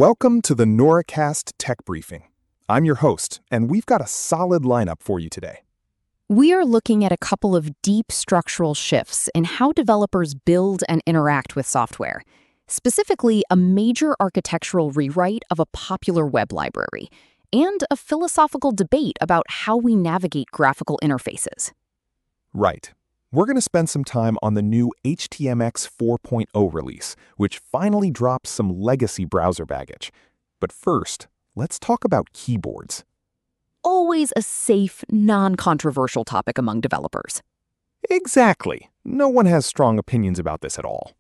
Welcome to the NORAcast Tech Briefing. I'm your host, and we've got a solid lineup for you today. We are looking at a couple of deep structural shifts in how developers build and interact with software, specifically a major architectural rewrite of a popular web library, and a philosophical debate about how we navigate graphical interfaces. Right. We're going to spend some time on the new HTMX 4.0 release, which finally drops some legacy browser baggage. But first, let's talk about keyboards. Always a safe, non-controversial topic among developers. Exactly. No one has strong opinions about this at all.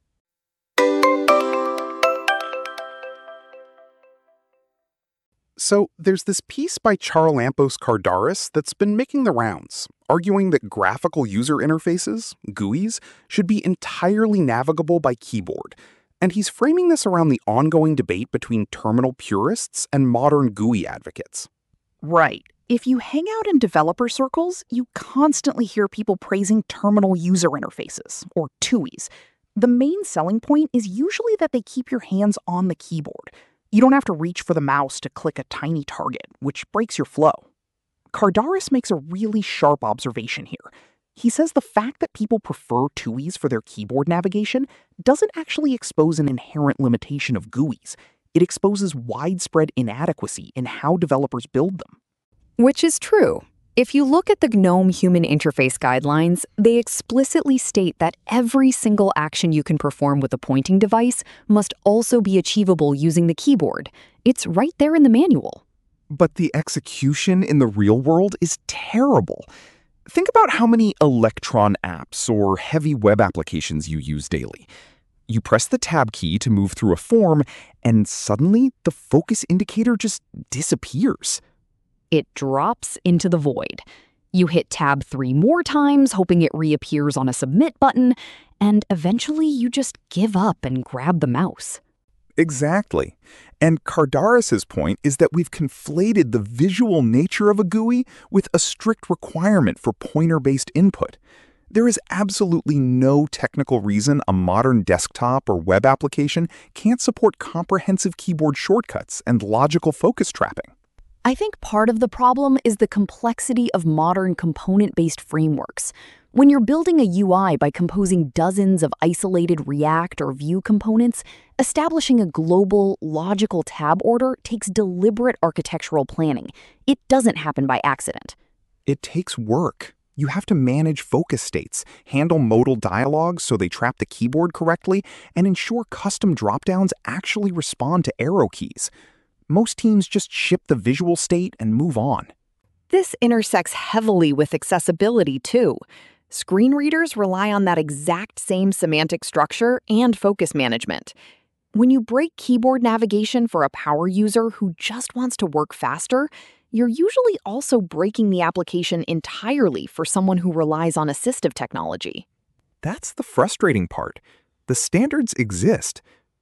So there's this piece by Charalampos Kardaras that's been making the rounds, arguing that graphical user interfaces, GUIs, should be entirely navigable by keyboard. And he's framing this around the ongoing debate between terminal purists and modern GUI advocates. Right. If you hang out in developer circles, you constantly hear people praising terminal user interfaces, or TUIs. The main selling point is usually that they keep your hands on the keyboard. You don't have to reach for the mouse to click a tiny target, which breaks your flow. Kardaras makes a really sharp observation here. He says the fact that people prefer TUIs for their keyboard navigation doesn't actually expose an inherent limitation of GUIs. It exposes widespread inadequacy in how developers build them. Which is true. If you look at the GNOME Human Interface Guidelines, they explicitly state that every single action you can perform with a pointing device must also be achievable using the keyboard. It's right there in the manual. But the execution in the real world is terrible. Think about how many Electron apps or heavy web applications you use daily. You press the tab key to move through a form, and suddenly the focus indicator just disappears. It drops into the void. You hit tab 3 more times, hoping it reappears on a submit button, and eventually you just give up and grab the mouse. Exactly. And Kardaras' point is that we've conflated the visual nature of a GUI with a strict requirement for pointer-based input. There is absolutely no technical reason a modern desktop or web application can't support comprehensive keyboard shortcuts and logical focus trapping. I think part of the problem is the complexity of modern component-based frameworks. When you're building a UI by composing dozens of isolated React or Vue components, establishing a global, logical tab order takes deliberate architectural planning. It doesn't happen by accident. It takes work. You have to manage focus states, handle modal dialogues so they trap the keyboard correctly, and ensure custom dropdowns actually respond to arrow keys. Most teams just ship the visual state and move on. This intersects heavily with accessibility, too. Screen readers rely on that exact same semantic structure and focus management. When you break keyboard navigation for a power user who just wants to work faster, you're usually also breaking the application entirely for someone who relies on assistive technology. That's the frustrating part. The standards exist.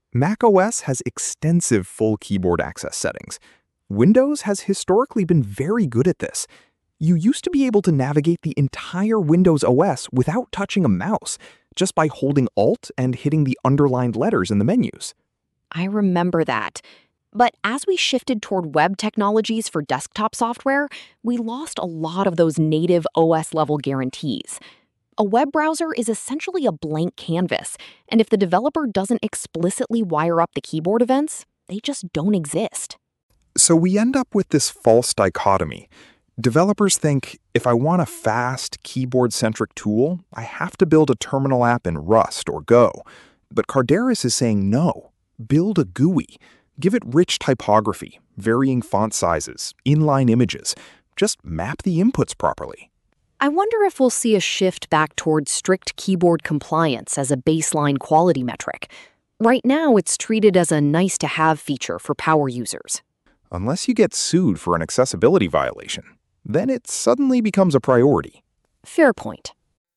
macOS has extensive full keyboard access settings. Windows has historically been very good at this. You used to be able to navigate the entire Windows OS without touching a mouse, just by holding Alt and hitting the underlined letters in the menus. I remember that. But as we shifted toward web technologies for desktop software, we lost a lot of those native OS-level guarantees. A web browser is essentially a blank canvas, and if the developer doesn't explicitly wire up the keyboard events, they just don't exist. So we end up with this false dichotomy. Developers think, if I want a fast, keyboard-centric tool, I have to build a terminal app in Rust or Go. But Kardaras is saying no. Build a GUI. Give it rich typography, varying font sizes, inline images. Just map the inputs properly. I wonder if we'll see a shift back toward strict keyboard compliance as a baseline quality metric. Right now, it's treated as a nice-to-have feature for power users. Unless you get sued for an accessibility violation, then it suddenly becomes a priority. Fair point.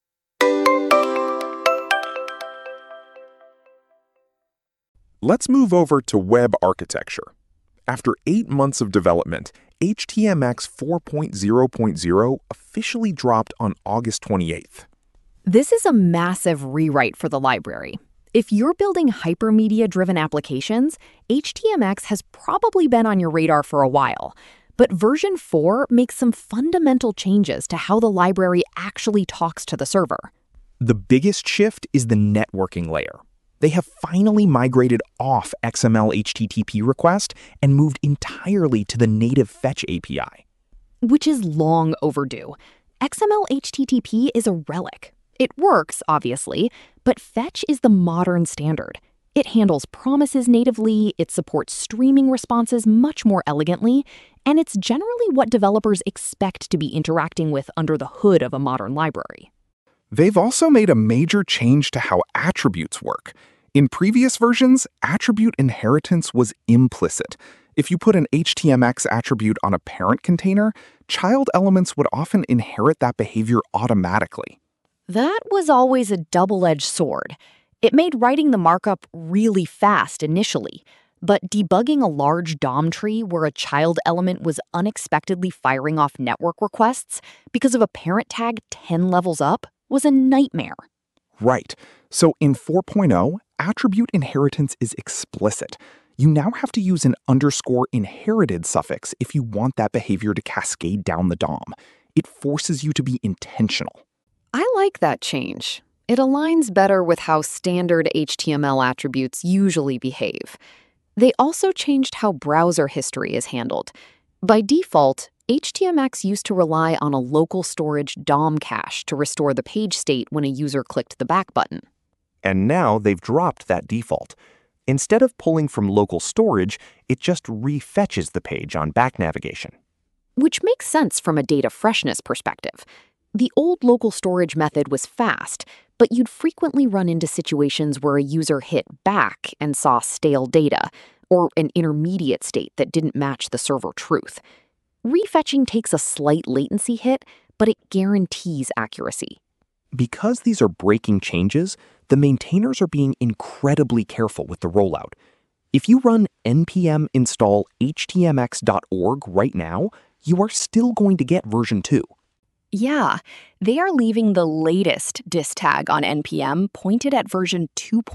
Let's move over to web architecture. After 8 months of development, HTMX 4.0.0 officially dropped on August 28th. This is a massive rewrite for the library. If you're building hypermedia-driven applications, HTMX has probably been on your radar for a while. But version 4 makes some fundamental changes to how the library actually talks to the server. The biggest shift is the networking layer. They have finally migrated off XML HTTP request and moved entirely to the native Fetch API. Which is long overdue. XML HTTP is a relic. It works, obviously, but Fetch is the modern standard. It handles promises natively, it supports streaming responses much more elegantly, and it's generally what developers expect to be interacting with under the hood of a modern library. They've also made a major change to how attributes work. In previous versions, attribute inheritance was implicit. If you put an HTMX attribute on a parent container, child elements would often inherit that behavior automatically. That was always a double-edged sword. It made writing the markup really fast initially, but debugging a large DOM tree where a child element was unexpectedly firing off network requests because of a parent tag 10 levels up was a nightmare. Right. So in 4.0, attribute inheritance is explicit. You now have to use an _inherited suffix if you want that behavior to cascade down the DOM. It forces you to be intentional. I like that change. It aligns better with how standard HTML attributes usually behave. They also changed how browser history is handled. By default, HTMX used to rely on a local storage DOM cache to restore the page state when a user clicked the back button. And now they've dropped that default. Instead of pulling from local storage, it just refetches the page on back navigation. Which makes sense from a data freshness perspective. The old local storage method was fast, but you'd frequently run into situations where a user hit back and saw stale data, or an intermediate state that didn't match the server truth. Refetching takes a slight latency hit, but it guarantees accuracy. Because these are breaking changes, the maintainers are being incredibly careful with the rollout. If you run npm install htmx.org right now, you are still going to get version 2. Yeah, they are leaving the latest dist tag on NPM pointed at version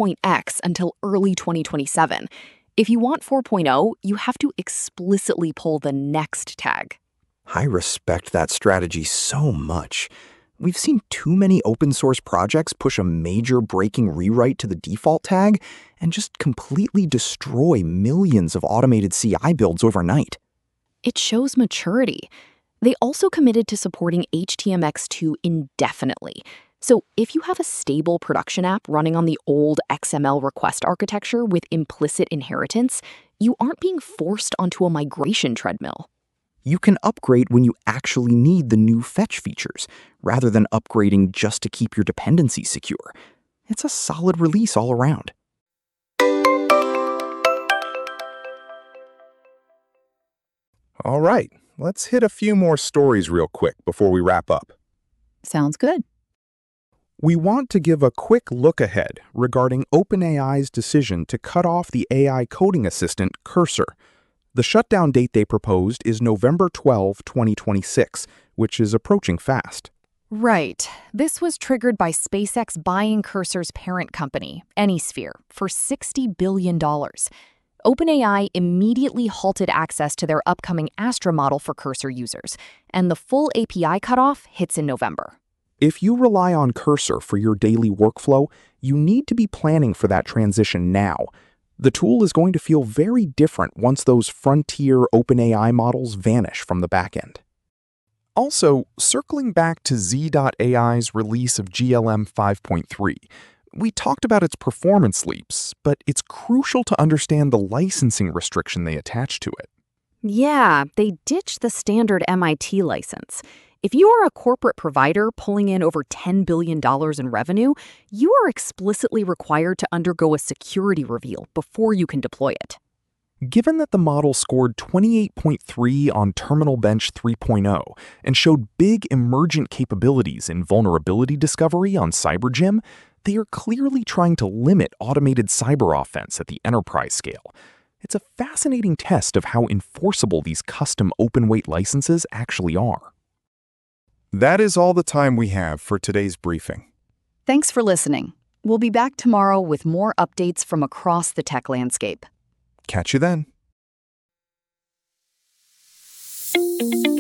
2.x until early 2027. If you want 4.0, you have to explicitly pull the next tag. I respect that strategy so much. We've seen too many open source projects push a major breaking rewrite to the default tag and just completely destroy millions of automated CI builds overnight. It shows maturity. They also committed to supporting HTMX2 indefinitely. So if you have a stable production app running on the old XML request architecture with implicit inheritance, you aren't being forced onto a migration treadmill. You can upgrade when you actually need the new fetch features, rather than upgrading just to keep your dependencies secure. It's a solid release all around. All right, let's hit a few more stories real quick before we wrap up. Sounds good. We want to give a quick look ahead regarding OpenAI's decision to cut off the AI coding assistant Cursor. The shutdown date they proposed is November 12, 2026, which is approaching fast. Right. This was triggered by SpaceX buying Cursor's parent company, Anysphere, for $60 billion. OpenAI immediately halted access to their upcoming Astra model for Cursor users, and the full API cutoff hits in November. If you rely on Cursor for your daily workflow, you need to be planning for that transition now. The tool is going to feel very different once those frontier OpenAI models vanish from the backend. Also, circling back to Z.AI's release of GLM 5.3, we talked about its performance leaps, but it's crucial to understand the licensing restriction they attach to it. Yeah, they ditched the standard MIT license. If you are a corporate provider pulling in over $10 billion in revenue, you are explicitly required to undergo a security reveal before you can deploy it. Given that the model scored 28.3 on Terminal Bench 3.0 and showed big emergent capabilities in vulnerability discovery on CyberGym, they are clearly trying to limit automated cyber offense at the enterprise scale. It's a fascinating test of how enforceable these custom open-weight licenses actually are. That is all the time we have for today's briefing. Thanks for listening. We'll be back tomorrow with more updates from across the tech landscape. Catch you then.